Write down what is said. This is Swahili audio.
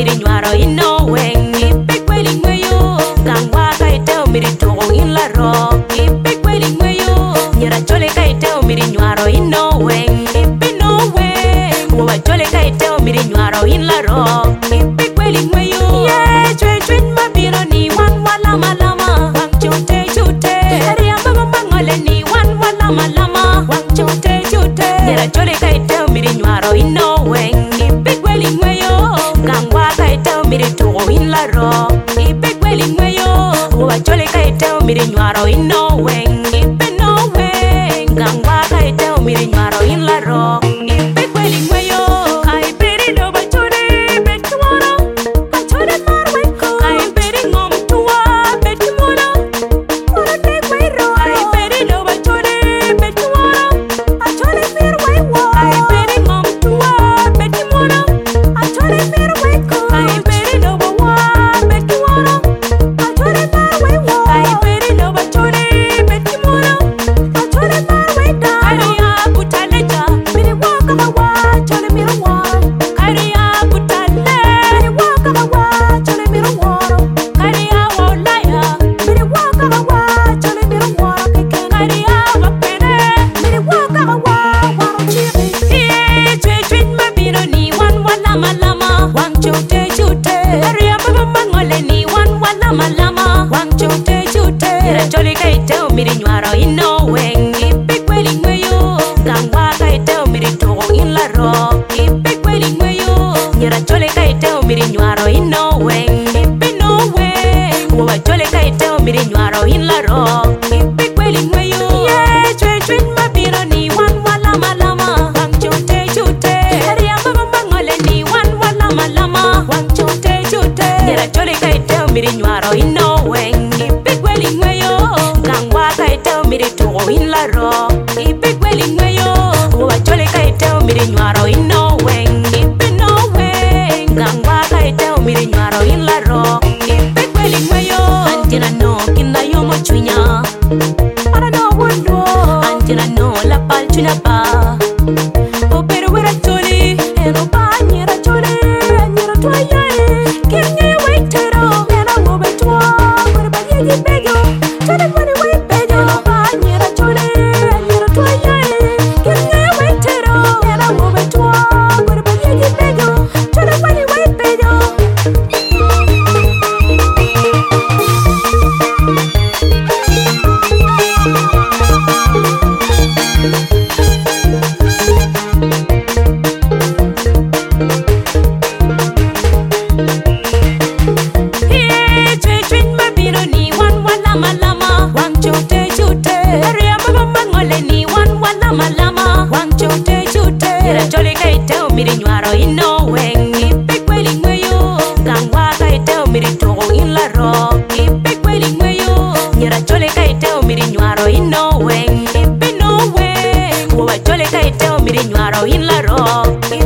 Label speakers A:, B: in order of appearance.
A: miri nyuaro ino weng ipe kweli ngweyo gangwa kaiteo miri togo in la ro ipe kweli ngweyo nyera chole kaiteo miri nyuaro ino weng ipe no weng uwa chole kaiteo miri nyuaro in la ro ipe kweli ngweyo ye chwe chwe mabiro ni wan wala malama wang chute chute ria mama mangole ni wan wala malama wang chute chute nyera chole kaiteo miri nyuaro ino weng ipe kweli ngweyo gangwa kaiteo miri togo in la ro ipe kweli ngweyo uwa chole kaiteo miri nyuaro ino weng ipe no weng gangwa kaiteo miri nyuaro in la ro ipe kweli ngweyo ai peri do bachore betuoro achore marweko ai peri ngom tuwa betuoro ora te kwero ai peri do bachore betuoro achore mirwewo ai peri ngom tuwa betuoro achore mirweko ai peri do bawa betuoro achore marwewo ai peri do bachore betuoro achore marweda ariya butaleja miri waka bawa chole mirworo ariya butale miri waka bawa chole mirworo ariya wolaya miri waka bawa chole mirworo keke ariya wapere miri waka bawa waro chiri chwe chwe mabiro ni wan wala malama wang chute chute ariya baba mangole ni wan wala malama wang chute chute nyera chole kaiteo miri nyuaro ino weng ipe kweli ngweyo gangwa kaiteo miri togo in la ro ipe kweli ngweyo nyera chole kaiteo miri nyuaro ino weng ipe no weng uwa chole kaiteo miri nyuaro in la ro ipe kweli ngweyo ye chwe chwe mabiro ni wan wala malama wang chute chute ariya mama mangole ni wan wala malama wang chute chute nyera chole kaiteo miri nyuaro ino weng ipe kweli ngweyo gangwa kaiteo miri togo in la ro ipe kweli ngweyo uwa chole kaiteo miri nyuaro ino weng ipe no weng gangwa kaiteo miri nyuaro in la ro ipe kweli ngweyo antina no kinda yomo chunya para no wundo antina no la pal chunya pa o pero wera choli eno pa nyera choli nyera toya kinye waitero ena wo betwa para pa yegi bego chole wani wait bejo pa nyera choli nyera toya kinye waitero ena wo betwa para pa yegi bego chole wani wait bejo chwe chwe mabiro ni wan wala malama wang chute chute ariya mama mangole ni wan wala malama wang chute chute nyera chole kaiteo miri nyuaro ino weng ipe kweli ngweyo gangwa kaiteo miri togo in la ro ipe kweli ngweyo nyera chole kaiteo miri nyuaro ino weng ipe no weng uwa chole kaiteo miri nyuaro in la ro